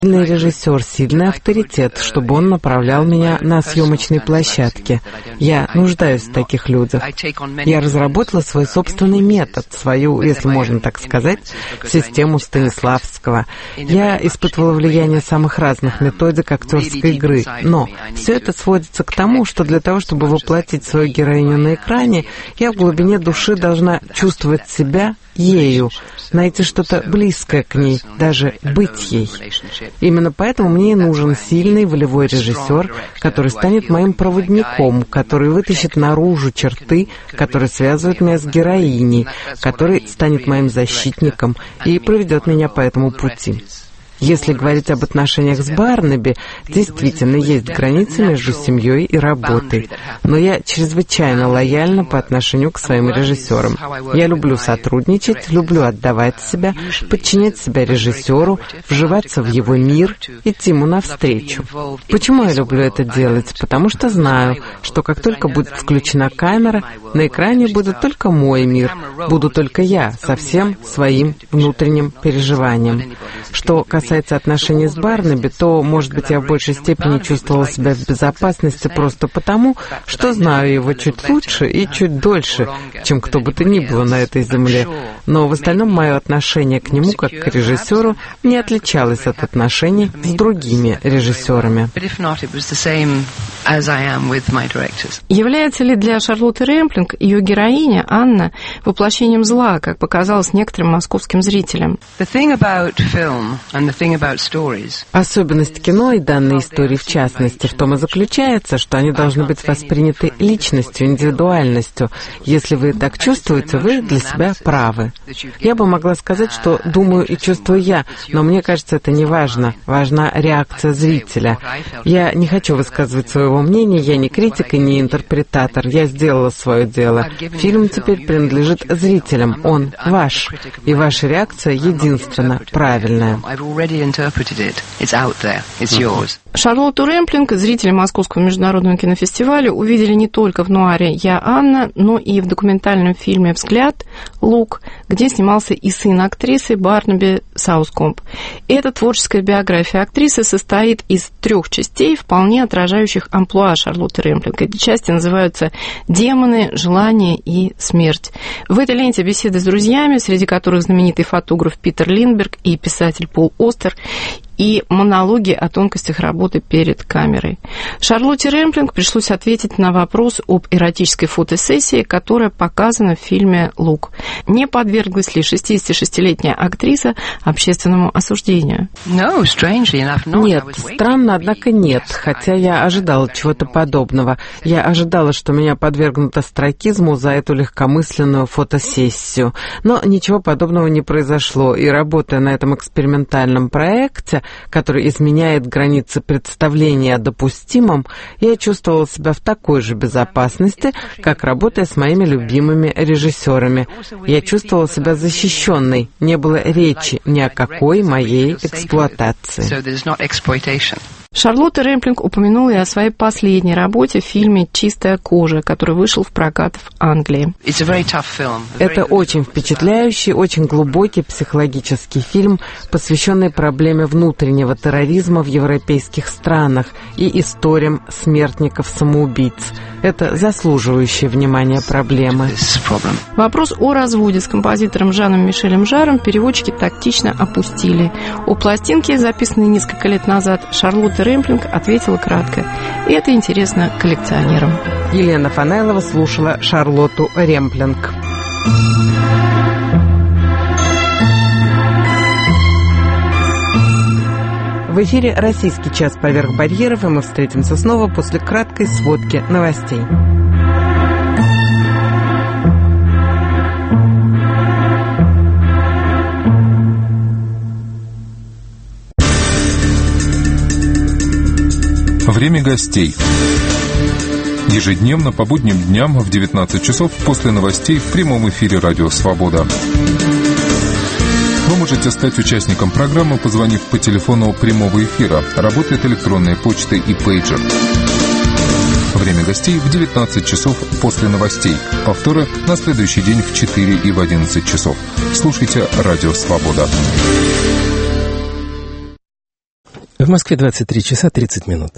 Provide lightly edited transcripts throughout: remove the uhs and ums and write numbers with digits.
Сильный режиссер, сильный авторитет, чтобы он направлял меня на съемочной площадке. Я нуждаюсь в таких людях. Я разработала свой собственный метод, свою, если можно так сказать, систему Станиславского. Я испытывала влияние самых разных методик актерской игры, но все это сводится к тому, что для того, чтобы воплотить свою героиню на экране, я в глубине души должна чувствовать себя ею, найти что-то близкое к ней, даже быть ей. Именно поэтому мне и нужен сильный волевой режиссер, который станет моим проводником, который вытащит наружу черты, которые связывают меня с героиней, который станет моим защитником и проведет меня по этому пути. Если говорить об отношениях с Барнаби, действительно есть границы между семьей и работой. Но я чрезвычайно лояльна по отношению к своим режиссерам. Я люблю сотрудничать, люблю отдавать себя, подчинять себя режиссеру, вживаться в его мир, идти ему навстречу. Почему я люблю это делать? Потому что знаю, что как только будет включена камера, на экране будет только мой мир, буду только я со всем своим внутренним переживанием. Что касается отношений с Барнаби, то, может быть, я в большей степени чувствовала себя в безопасности просто потому, что знаю его чуть лучше и чуть дольше, чем кто бы то ни было на этой земле. Но в остальном мое отношение к нему, как к режиссеру, не отличалось от отношений с другими режиссерами. Является ли для Шарлотты Ремплинг ее героиня, Анна, воплощением зла, как показалось некоторым московским зрителям? Особенность кино и данной истории в частности в том и заключается, что они должны быть восприняты личностью, индивидуальностью. Если вы так чувствуете, вы для себя правы. Я бы могла сказать, что думаю и чувствую я, но мне кажется, это не важно. Важна реакция зрителя. Я не хочу высказывать своего мнения, я не критик и не интерпретатор. Я сделала свое дело. Фильм теперь принадлежит зрителям. Он ваш. И ваша реакция единственно правильная. Шарлотту Ремплинг зрители Московского международного кинофестиваля увидели не только в нуаре «Я, Анна», но и в документальном фильме «Взгляд. Лук», где снимался и сын актрисы Барнаби Саускомб. Эта творческая биография актрисы состоит из 3 частей, вполне отражающих амплуа Шарлотты Ремплинг. Эти части называются «Демоны», «Желание» и «Смерть». В этой ленте беседы с друзьями, среди которых знаменитый фотограф Питер Линдберг и писатель Пол Остер, и монологи о тонкостях работы перед камерой. Шарлотте Ремплинг пришлось ответить на вопрос об эротической фотосессии, которая показана в фильме «Лук». Не подверглась ли 66-летняя актриса общественному осуждению? Нет, странно, однако нет, хотя я ожидала чего-то подобного. Я ожидала, что меня подвергнут остракизму за эту легкомысленную фотосессию. Но ничего подобного не произошло, и работая на этом экспериментальном проекте, который изменяет границы представления о допустимом, я чувствовала себя в такой же безопасности, как работая с моими любимыми режиссерами. Я чувствовала себя защищенной, не было речи ни о какой моей эксплуатации. Шарлотта Ремплинг упомянула и о своей последней работе в фильме «Чистая кожа», который вышел в прокат в Англии. Это очень впечатляющий, очень глубокий психологический фильм, посвященный проблеме внутреннего терроризма в европейских странах и историям смертников-самоубийц. Это заслуживающие внимания проблемы. Вопрос о разводе с композитором Жаном Мишелем Жаром переводчики тактично опустили. О пластинке, записанной несколько лет назад, Шарлотта Ремплинг ответила кратко. И это интересно коллекционерам. Елена Фанайлова слушала Шарлотту Ремплинг. В эфире «Российский час поверх барьеров», и мы встретимся снова после краткой сводки новостей. Время гостей. Ежедневно по будним дням в 19 часов после новостей в прямом эфире «Радио Свобода». Вы можете стать участником программы, позвонив по телефону прямого эфира. Работает электронная почта и пейджер. Время гостей в 19 часов после новостей. Повторы на следующий день в 4 и в 11 часов. Слушайте «Радио Свобода». В Москве 23 часа 30 минут.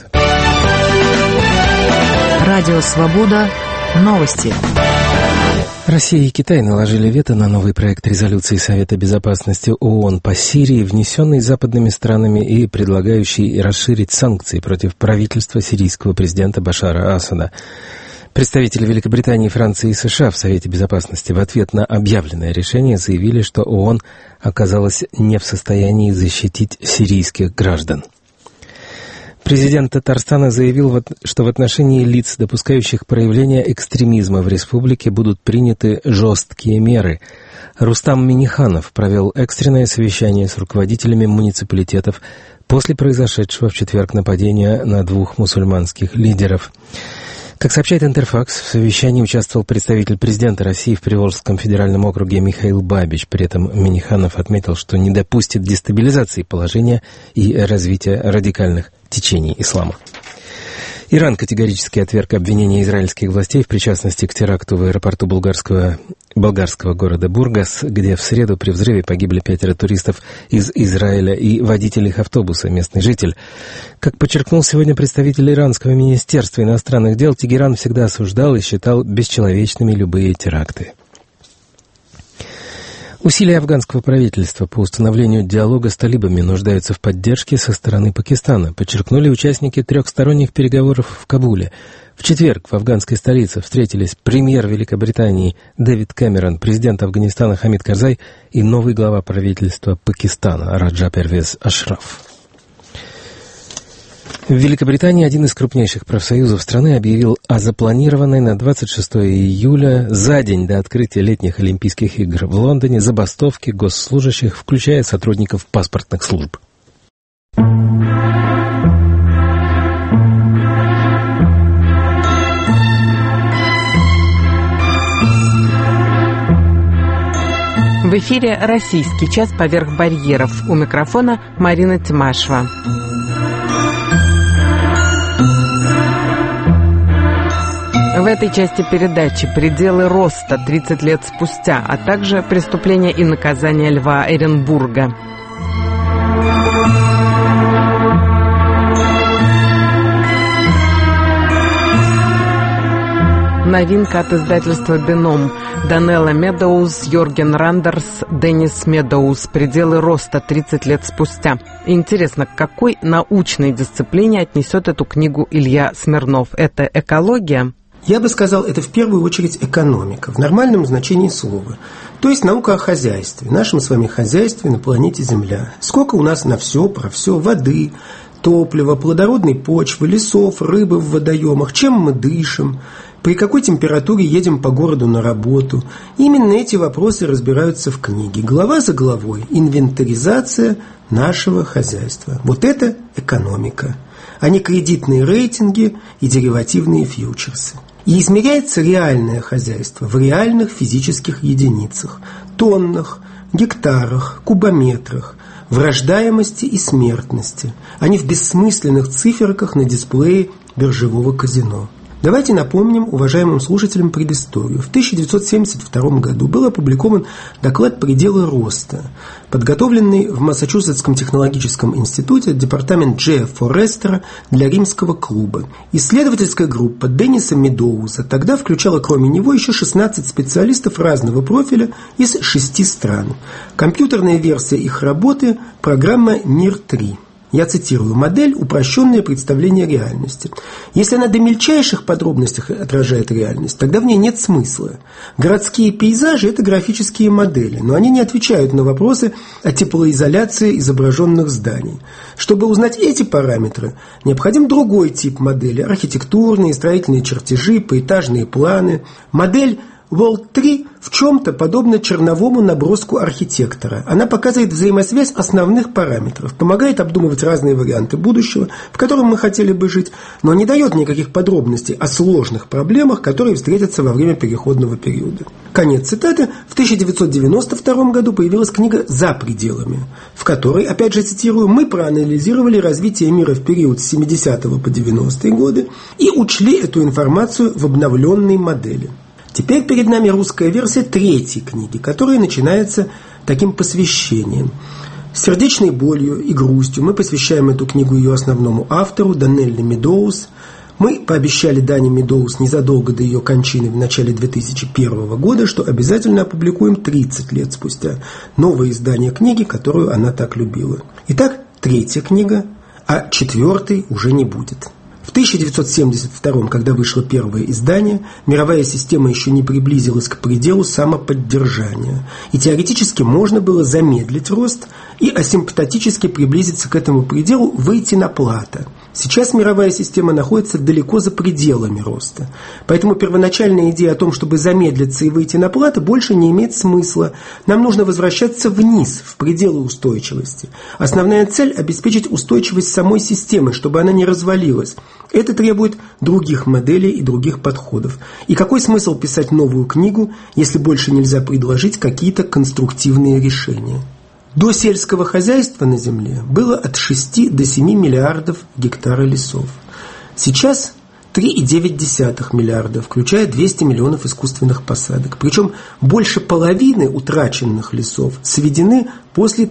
Радио «Свобода». Новости. Россия и Китай наложили вето на новый проект резолюции Совета Безопасности ООН по Сирии, внесенный западными странами и предлагающий расширить санкции против правительства сирийского президента Башара Асада. Представители Великобритании, Франции и США в Совете Безопасности в ответ на объявленное решение заявили, что ООН оказалась не в состоянии защитить сирийских граждан. Президент Татарстана заявил, что в отношении лиц, допускающих проявления экстремизма в республике, будут приняты жесткие меры. Рустам Минниханов провел экстренное совещание с руководителями муниципалитетов после произошедшего в четверг нападения на 2 мусульманских лидеров. Как сообщает Интерфакс, в совещании участвовал представитель президента России в Приволжском федеральном округе Михаил Бабич. При этом Минниханов отметил, что не допустит дестабилизации положения и развития радикальных течений ислама. Иран категорически отверг обвинения израильских властей в причастности к теракту в аэропорту болгарского города Бургас, где в среду при взрыве погибли 5 туристов из Израиля и водитель их автобуса, местный житель. Как подчеркнул сегодня представитель иранского министерства иностранных дел, Тегеран всегда осуждал и считал бесчеловечными любые теракты. Усилия афганского правительства по установлению диалога с талибами нуждаются в поддержке со стороны Пакистана, подчеркнули участники трехсторонних переговоров в Кабуле. В четверг в афганской столице встретились премьер Великобритании Дэвид Кэмерон, президент Афганистана Хамид Карзай и новый глава правительства Пакистана Раджа Первез Ашраф. В Великобритании один из крупнейших профсоюзов страны объявил о запланированной на 26 июля, за день до открытия летних Олимпийских игр в Лондоне, забастовке госслужащих, включая сотрудников паспортных служб. В эфире «Российский час поверх барьеров». У микрофона Марина Тимашева. В этой части передачи «Пределы роста 30 лет спустя», а также «Преступления и наказания Льва Эренбурга». Новинка от издательства «Деном». Данелла Медоуз, Йорген Рандерс, Деннис Медоуз. «Пределы роста 30 лет спустя». Интересно, к какой научной дисциплине отнесет эту книгу Илья Смирнов? Это экология? Я бы сказал, это в первую очередь экономика, в нормальном значении слова. То есть наука о хозяйстве, нашем с вами хозяйстве на планете Земля. Сколько у нас на все, про все, воды, топлива, плодородной почвы, лесов, рыбы в водоемах, чем мы дышим, при какой температуре едем по городу на работу. Именно эти вопросы разбираются в книге. Глава за главой. Инвентаризация нашего хозяйства. Вот это экономика, а не кредитные рейтинги и деривативные фьючерсы. И измеряется реальное хозяйство в реальных физических единицах, тоннах, гектарах, кубометрах, в рождаемости и смертности, а не в бессмысленных циферках на дисплее биржевого казино. Давайте напомним уважаемым слушателям предысторию. В 1972 году был опубликован доклад «Пределы роста», подготовленный в Массачусетском технологическом институте департамент Джея Форестера для Римского клуба. Исследовательская группа Денниса Медоуза тогда включала кроме него еще 16 специалистов разного профиля из 6 стран. Компьютерная версия их работы – программа НИР-3. Я цитирую: «Модель – упрощенное представление реальности. Если она до мельчайших подробностей отражает реальность, тогда в ней нет смысла. Городские пейзажи – это графические модели, но они не отвечают на вопросы о теплоизоляции изображенных зданий. Чтобы узнать эти параметры, необходим другой тип модели – архитектурные, строительные чертежи, поэтажные планы. Модель World-3 в чем-то подобна черновому наброску архитектора. Она показывает взаимосвязь основных параметров, помогает обдумывать разные варианты будущего, в котором мы хотели бы жить, но не дает никаких подробностей о сложных проблемах, которые встретятся во время переходного периода». Конец цитаты. В 1992 году появилась книга «За пределами», в которой, опять же цитирую, «мы проанализировали развитие мира в период с 70 по 90-е годы и учли эту информацию в обновленной модели». Теперь перед нами русская версия 3-й книги, которая начинается таким посвящением. С сердечной болью и грустью мы посвящаем эту книгу ее основному автору Данелли Медоуз. Мы пообещали Дане Медоуз незадолго до ее кончины в начале 2001 года, что обязательно опубликуем 30 лет спустя новое издание книги, которую она так любила. Итак, 3-я книга, а 4-й уже не будет. В 1972, когда вышло первое издание, мировая система еще не приблизилась к пределу самоподдержания, и теоретически можно было замедлить рост и асимптотически приблизиться к этому пределу, выйти на плато. Сейчас мировая система находится далеко за пределами роста. Поэтому первоначальная идея о том, чтобы замедлиться и выйти на плато, больше не имеет смысла. Нам нужно возвращаться вниз, в пределы устойчивости. Основная цель – обеспечить устойчивость самой системы, чтобы она не развалилась. Это требует других моделей и других подходов. И какой смысл писать новую книгу, если больше нельзя предложить какие-то конструктивные решения? До сельского хозяйства на Земле было от 6 до 7 миллиардов гектаров лесов. Сейчас 3,9 миллиарда, включая 200 миллионов искусственных посадок. Причем больше половины утраченных лесов сведены после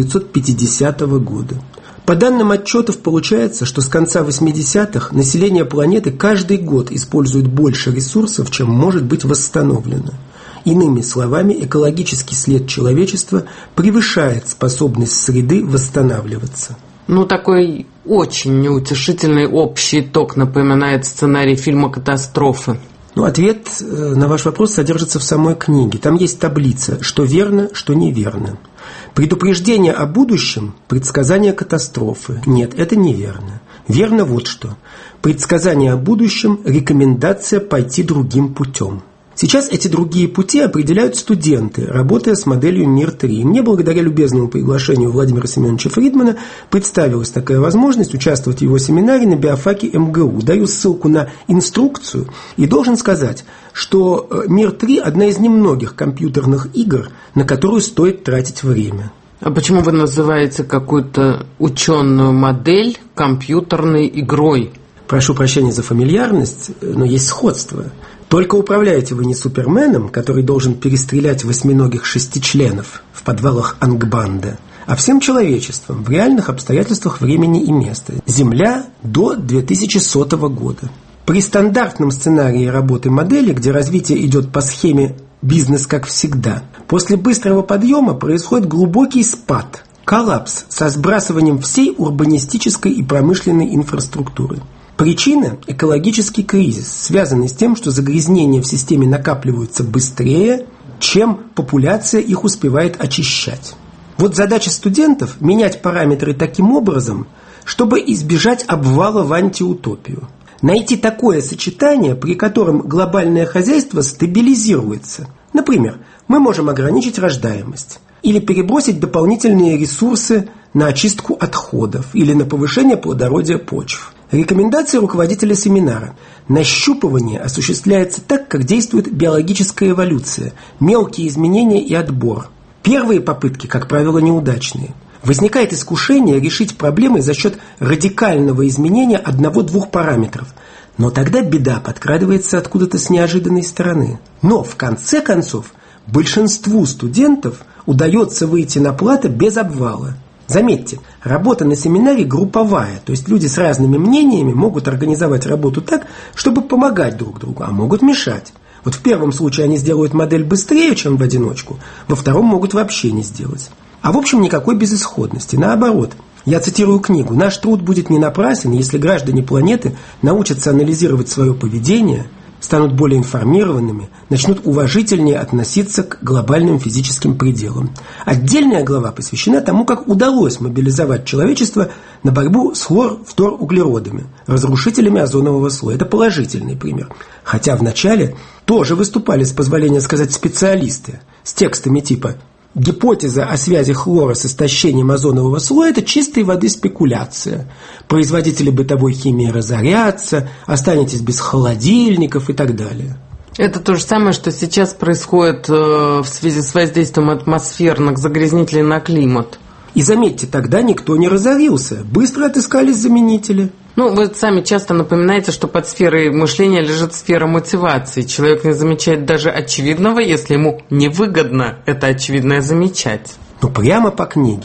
1950 года. По данным отчетов получается, что с конца 80-х население планеты каждый год использует больше ресурсов, чем может быть восстановлено. Иными словами, экологический след человечества превышает способность среды восстанавливаться. Такой очень неутешительный общий итог напоминает сценарий фильма «Катастрофы». Ответ на ваш вопрос содержится в самой книге. Там есть таблица, что верно, что неверно. Предупреждение о будущем – предсказание катастрофы. Нет, это неверно. Верно вот что. Предсказание о будущем – рекомендация пойти другим путем. Сейчас эти другие пути определяют студенты, работая с моделью МИР-3. Мне, благодаря любезному приглашению Владимира Семеновича Фридмана, представилась такая возможность участвовать в его семинаре на биофаке МГУ. Даю ссылку на инструкцию и должен сказать, что МИР-3 – одна из немногих компьютерных игр, на которую стоит тратить время. А почему вы называете какую-то ученую модель компьютерной игрой? Прошу прощения за фамильярность, но есть сходство. Только управляете вы не Суперменом, который должен перестрелять восьминогих шестичленов в подвалах Ангбанда, а всем человечеством в реальных обстоятельствах времени и места. Земля до 2100 года. При стандартном сценарии работы модели, где развитие идет по схеме «бизнес как всегда», после быстрого подъема происходит глубокий спад, коллапс со сбрасыванием всей урбанистической и промышленной инфраструктуры. Причина – экологический кризис, связанный с тем, что загрязнения в системе накапливаются быстрее, чем популяция их успевает очищать. Вот задача студентов – менять параметры таким образом, чтобы избежать обвала в антиутопию. Найти такое сочетание, при котором глобальное хозяйство стабилизируется. Например, мы можем ограничить рождаемость или перебросить дополнительные ресурсы на очистку отходов или на повышение плодородия почв. Рекомендация руководителя семинара. Нащупывание осуществляется так, как действует биологическая эволюция, мелкие изменения и отбор. Первые попытки, как правило, неудачные. Возникает искушение решить проблемы за счет радикального изменения одного-двух параметров. Но тогда беда подкрадывается откуда-то с неожиданной стороны. Но, в конце концов, большинству студентов удается выйти на плато без обвала. Заметьте, работа на семинаре групповая, то есть люди с разными мнениями могут организовать работу так, чтобы помогать друг другу, а могут мешать. Вот в первом случае они сделают модель быстрее, чем в одиночку, во втором могут вообще не сделать. А в общем никакой безысходности, наоборот. Я цитирую книгу: «Наш труд будет не напрасен, если граждане планеты научатся анализировать свое поведение, станут более информированными, начнут уважительнее относиться к глобальным физическим пределам». Отдельная глава посвящена тому, как удалось мобилизовать человечество на борьбу с хлорфторуглеродами, разрушителями озонового слоя. Это положительный пример. Хотя вначале тоже выступали, с позволения сказать, специалисты с текстами типа «Гипотеза о связи хлора с истощением озонового слоя – это чистой воды спекуляция. Производители бытовой химии разорятся, останетесь без холодильников» и так далее. Это то же самое, что сейчас происходит в связи с воздействием атмосферных загрязнителей на климат. И заметьте, тогда никто не разорился, быстро отыскались заменители. Вы сами часто напоминаете, что под сферой мышления лежит сфера мотивации. Человек не замечает даже очевидного, если ему невыгодно это очевидное замечать. Прямо по книге.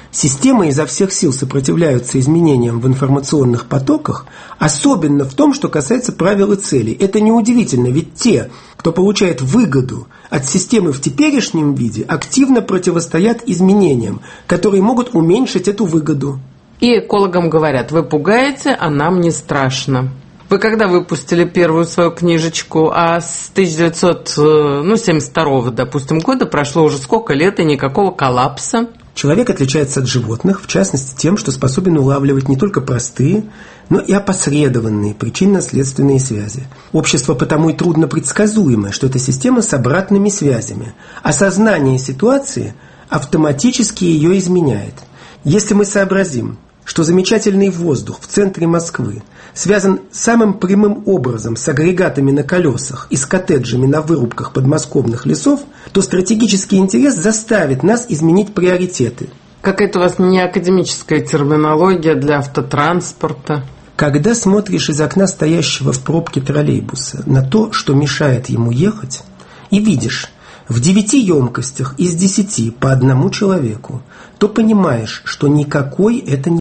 Системы изо всех сил сопротивляются изменениям в информационных потоках, особенно в том, что касается правил и целей. Это неудивительно, ведь те, кто получает выгоду от системы в теперешнем виде, активно противостоят изменениям, которые могут уменьшить эту выгоду. И экологам говорят: вы пугаете, а нам не страшно. Вы когда выпустили первую свою книжечку? А с 1972, допустим, года прошло уже сколько лет и никакого коллапса? Человек отличается от животных, в частности, тем, что способен улавливать не только простые, но и опосредованные причинно-следственные связи. Общество потому и трудно предсказуемое, что это система с обратными связями. Осознание ситуации автоматически ее изменяет. Если мы сообразим, что замечательный воздух в центре Москвы связан самым прямым образом с агрегатами на колесах и с коттеджами на вырубках подмосковных лесов, то стратегический интерес заставит нас изменить приоритеты. Какая-то у вас не академическая терминология для автотранспорта. Когда смотришь из окна стоящего в пробке троллейбуса на то, что мешает ему ехать, и видишь в 9 емкостях из 10 по одному человеку, то понимаешь, что никакой это не